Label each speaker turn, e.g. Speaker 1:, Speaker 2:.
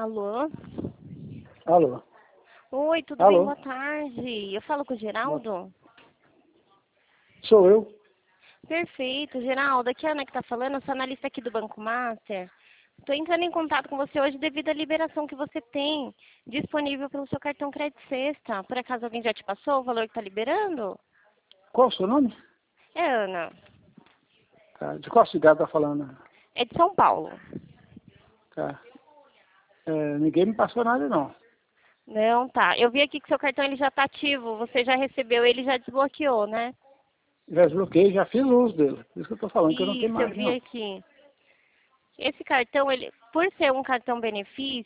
Speaker 1: Alô?
Speaker 2: Alô?
Speaker 1: Oi, tudo bem?
Speaker 2: Alô?
Speaker 1: Boa tarde. Eu falo com o Geraldo?
Speaker 2: Sou eu.
Speaker 1: Perfeito, Geraldo. Aqui é a Ana que tá falando, eu sou analista aqui do Banco Master. Estou entrando em contato com você hoje devido à liberação que você tem disponível pelo seu cartão Crédito Sexta. Por acaso alguém já te passou o valor que está liberando?
Speaker 2: Qual o seu nome?
Speaker 1: É Ana.
Speaker 2: Tá. De qual cidade tá falando?
Speaker 1: É de São Paulo.
Speaker 2: Tá. Ninguém me passou nada, não.
Speaker 1: Não, tá. Eu vi aqui que seu cartão ele já está ativo. Você já recebeu ele e já desbloqueou, né?
Speaker 2: Já desbloqueei, já fiz uso dele. Por isso que eu tô falando que eu não tenho
Speaker 1: Isso, eu
Speaker 2: mais,
Speaker 1: vi
Speaker 2: não.
Speaker 1: aqui. Esse cartão, ele, por ser um cartão benefício,